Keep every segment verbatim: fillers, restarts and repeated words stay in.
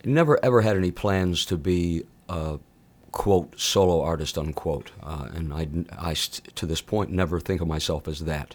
never ever had any plans to be a quote solo artist unquote, uh, and I, I st- to this point never think of myself as that.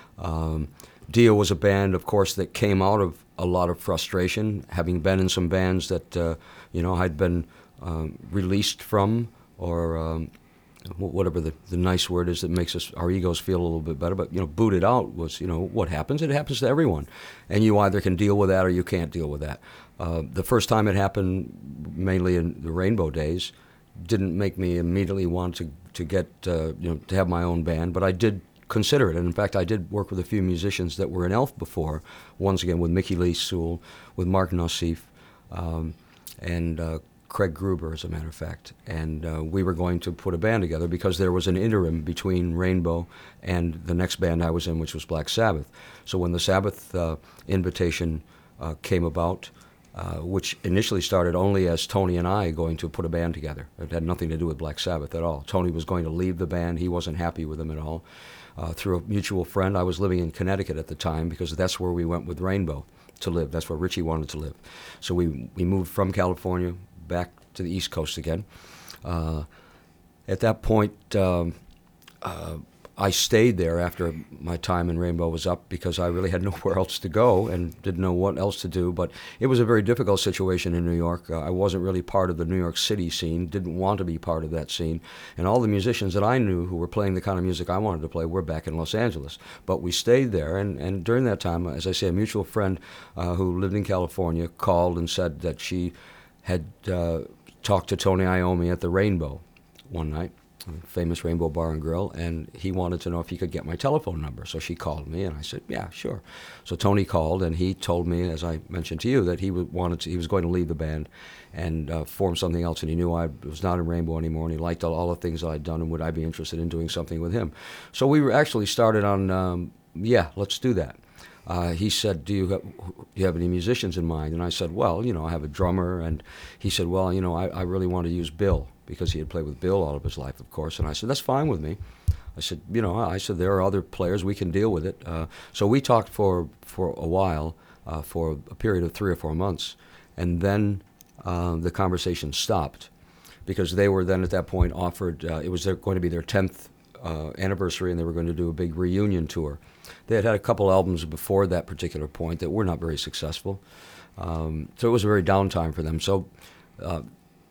Um, Dio was a band, of course, that came out of a lot of frustration, having been in some bands that uh, you know I'd been um, released from, or um, whatever the, the nice word is that makes us our egos feel a little bit better. But you know, booted out was you know what happens. It happens to everyone, and you either can deal with that or you can't deal with that. Uh, the first time it happened, mainly in the Rainbow days, didn't make me immediately want to to get uh, you know to have my own band, but I did consider it. And in fact, I did work with a few musicians that were in Elf before. Once again, with Mickey Lee Sewell, with Mark Nassif, um, and uh, Craig Gruber, as a matter of fact. And uh, we were going to put a band together because there was an interim between Rainbow and the next band I was in, which was Black Sabbath. So when the Sabbath uh, invitation uh, came about, Uh, which initially started only as Tony and I going to put a band together. It had nothing to do with Black Sabbath at all. Tony was going to leave the band. He wasn't happy with them at all. Uh, through a mutual friend, I was living in Connecticut at the time because that's where we went with Rainbow to live. That's where Richie wanted to live. So we, we moved from California back to the East Coast again. Uh, at that point, um, uh, I stayed there after my time in Rainbow was up because I really had nowhere else to go and didn't know what else to do. But it was a very difficult situation in New York. Uh, I wasn't really part of the New York City scene, didn't want to be part of that scene. And all the musicians that I knew who were playing the kind of music I wanted to play were back in Los Angeles. But we stayed there, and, and during that time, as I say, a mutual friend uh, who lived in California called and said that she had uh, talked to Tony Iommi at the Rainbow one night, famous Rainbow Bar and Grill, and he wanted to know if he could get my telephone number. So she called me, and I said, yeah, sure. So Tony called, and he told me, as I mentioned to you, that he wanted to, he was going to leave the band and uh, form something else, and he knew I was not in Rainbow anymore, and he liked all, all the things that I'd done, and would I be interested in doing something with him. So we were actually started on, um, yeah, let's do that. Uh, he said, do you, have, do you have any musicians in mind? And I said, well, you know, I have a drummer. And he said, well, you know, I, I really want to use Bill, because he had played with Bill all of his life, of course. And I said, that's fine with me. I said, you know, I said, there are other players, we can deal with it. Uh, so we talked for, for a while, uh, for a period of three or four months. And then uh, the conversation stopped, because they were then at that point offered, uh, it was their, going to be their tenth uh, anniversary, and they were going to do a big reunion tour. They had had a couple albums before that particular point that were not very successful. Um, so it was a very down time for them. So, uh,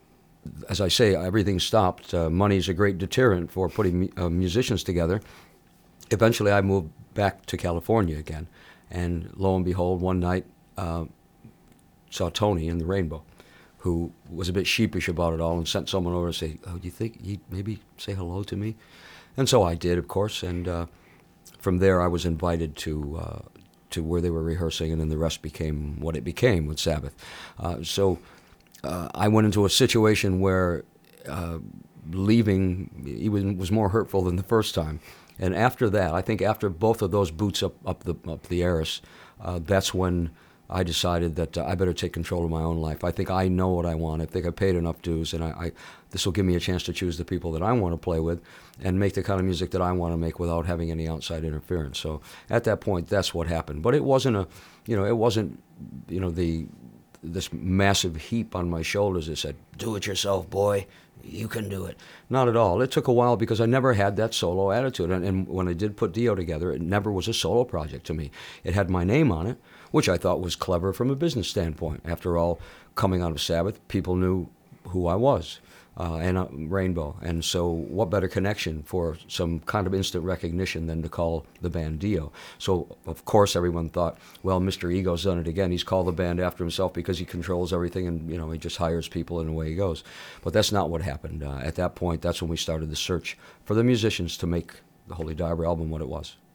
as I say, everything stopped. Uh, money is a great deterrent for putting uh, musicians together. Eventually, I moved back to California again. And lo and behold, one night, uh, saw Tony in the Rainbow, who was a bit sheepish about it all and sent someone over to say, oh, do you think you'd maybe say hello to me? And so I did, of course, and uh, from there I was invited to uh, to where they were rehearsing, and then the rest became what it became with Sabbath. Uh, so uh, I went into a situation where uh, leaving even was more hurtful than the first time. And after that, I think after both of those boots up, up the up the Eris, uh, that's when I decided that uh, I better take control of my own life. I think I know what I want. I think I paid enough dues, and I, I this will give me a chance to choose the people that I want to play with and make the kind of music that I want to make without having any outside interference. So at that point, that's what happened. But it wasn't a, you know, it wasn't, you know, the this massive heap on my shoulders that said, "Do it yourself, boy. You can do it." Not at all. It took a while because I never had that solo attitude. And, and when I did put Dio together, it never was a solo project to me. It had my name on it, which I thought was clever from a business standpoint. After all, coming out of Sabbath, people knew who I was, uh, and uh, Rainbow. And so what better connection for some kind of instant recognition than to call the band Dio? So, of course, everyone thought, well, Mister Ego's done it again. He's called the band after himself because he controls everything, and, you know, he just hires people and away he goes. But that's not what happened. Uh, at that point, that's when we started the search for the musicians to make the Holy Diver album what it was.